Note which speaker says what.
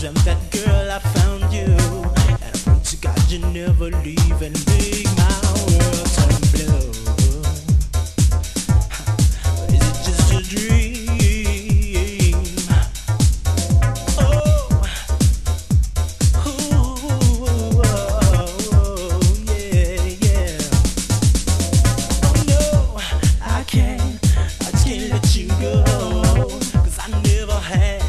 Speaker 1: and that girl I found you. And I pray to God you never leave and make my world turn blue. Is it just a dream? Oh, ooh, yeah, yeah. Oh no, I can't let you go, 'cause I never had